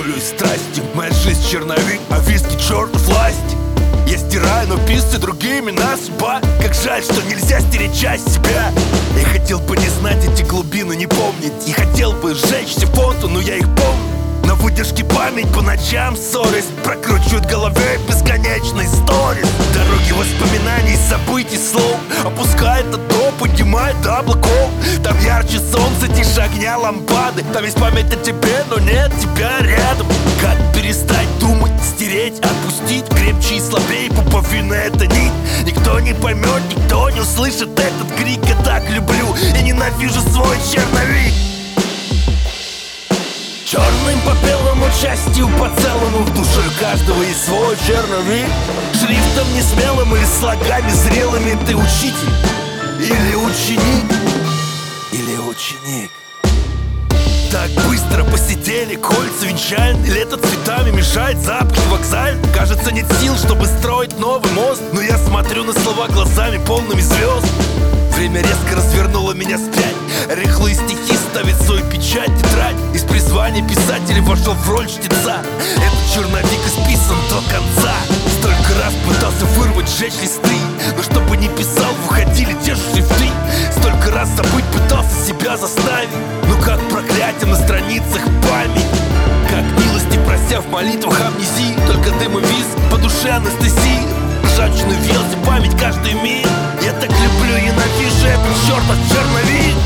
болью и страстью. Моя жизнь черновик, а виски чертов власть. Я стираю, но писцы другие имена судьба. Как жаль, что нельзя стереть часть себя. Я хотел бы не знать эти глубины, не помнить. И хотел бы сжечь все фото, но я их помню. На выдержке память по ночам ссорясь, прокручивают в голове бесконечные сторис. Дороги воспоминаний, событий, слов. Опускает на дно, поднимает до облаков. Там ярче солнца, тише огня лампады. Там есть память о тебе, но нет тебя рядом. Как перестать думать, стереть, отпустить? Крепче и слабее пуповина эта нить. Никто не поймет, никто не услышит этот крик. Я так люблю и ненавижу свой черновик. Черным по белому, частью по целому. В душе каждого есть свой черновик. Шрифтом несмелым или слогами зрелыми. Ты учитель или ученик? Или ученик? Так быстро посидели, кольца венчальные. Лето цветами мешает запахи вокзаль. Кажется, нет сил, чтобы строить новый мост. Но я смотрю на слова глазами полными звезд. Время резко развернуло меня вспять. Рыхлые стихи ставит свою печать. Тетрадь из призвания писателя вошел в роль чтеца. Этот черновик исписан до конца. Столько раз пытался вырвать, сжечь листы, но чтобы не писал, выходили те же шрифты. Столько раз забыть пытался себя заставить, но как проклятие на страницах память. Как милости прося в молитвах амнезии. Только дым и визг, по душе анестезии. Ржавчину въелся память каждый миг. Я так люблю и ненавижу этот чертов черновик.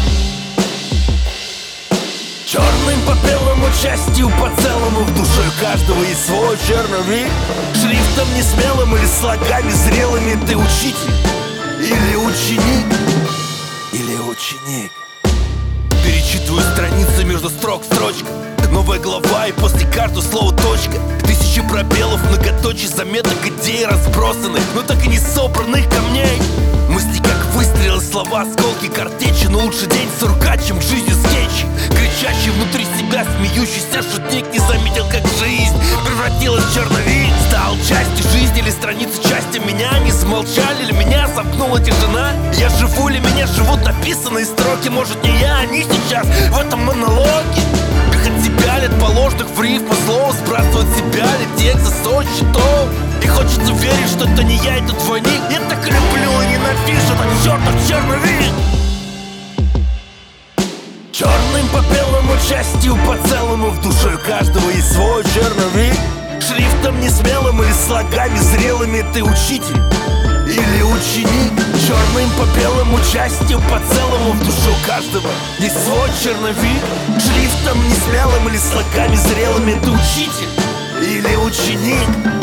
Черным по белому, частью по целому. В душе каждого есть свой черновик. Шрифтом несмелым или слогами зрелыми. Ты учитель или ученик? Или ученик? Перечитываю страницы между строк строчка. Новая глава и после каждого слова точка. Тысячи пробелов, многоточий заметок, идей разбросанных, но так и не собранных камней. Мысли как выстрелы, слова, осколки картечи. Но лучше день сурка, чем жизнью скетч. Кричащий внутри себя, смеющийся шутник не заметил, как жизнь превратилась в черновик. Стал частью жизни или страницы части меня. Не замолчали ли меня, замкнула тишина. Я живу ли меня живут написанные строки. Может не я, они сейчас в этом монологе. От себя лет положенных в рифму слов. Сбрасывать себя ли текст за 100 счетов. И хочется верить, что это не я, это двойник. Я так люблю и ненавижу этот чертов черновик. Черным по белому, частью по целому. В душе каждого есть свой черновик. Шрифтом несмелым или слогами зрелыми. Ты учитель или ученик? Черным по белому, частью по целому. В душе у каждого есть свой черновик. Шрифтом несмелым или слогами зрелыми. Ты учитель или ученик?